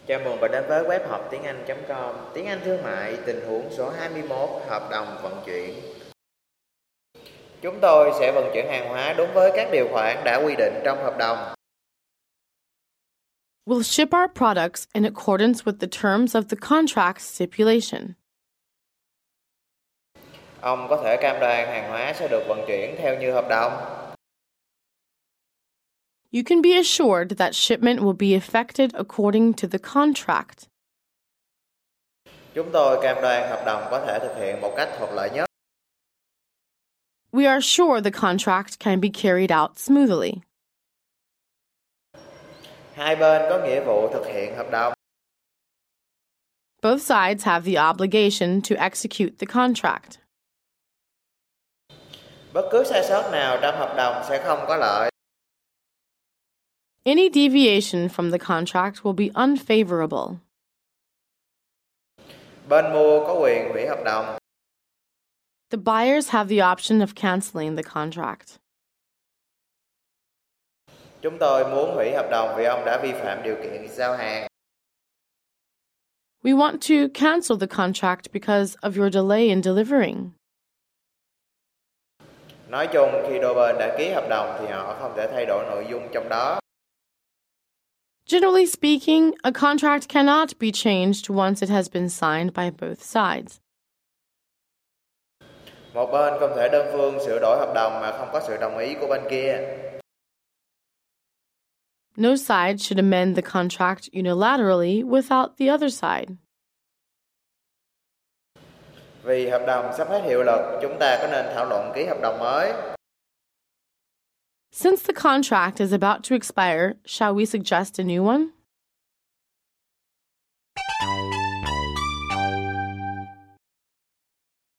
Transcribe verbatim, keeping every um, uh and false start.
Chào mừng bạn đến với web học tiếng Anh chấm com. Tiếng Anh thương mại, tình huống số hai mươi mốt, hợp đồng vận chuyển. Chúng tôi sẽ vận chuyển hàng hóa đúng với các điều khoản đã quy định trong hợp đồng. We'll ship our products in accordance with the terms of the contract stipulation. Ông có thể cam đoan hàng hóa sẽ được vận chuyển theo như hợp đồng. You can be assured that shipment will be effected according to the contract. Chúng tôi cam đoan hợp đồng có thể thực hiện một cách thuận lợi nhất. We are sure the contract can be carried out smoothly. Hai bên có nghĩa vụ thực hiện hợp đồng. Both sides have the obligation to execute the contract. Bất cứ sai sót nào trong hợp đồng sẽ không có lợi. Any deviation from the contract will be unfavorable. Bên mua có quyền hủy hợp đồng. The buyers have the option of canceling the contract. Chúng tôi muốn hủy hợp đồng vì ông đã vi phạm điều kiện giao hàng. We want to cancel the contract because of your delay in delivering. Nói chung, khi đôi bên đã ký hợp đồng thì họ không thể thay đổi nội dung trong đó. Generally speaking, a contract cannot be changed once it has been signed by both sides. Một bên không thể đơn phương sửa đổi hợp đồng mà không có sự đồng ý của bên kia. No side should amend the contract unilaterally without the other side. Vì hợp đồng sắp hết hiệu lực, chúng ta có nên thảo luận ký hợp đồng mới. Since the contract is about to expire, shall we suggest a new one?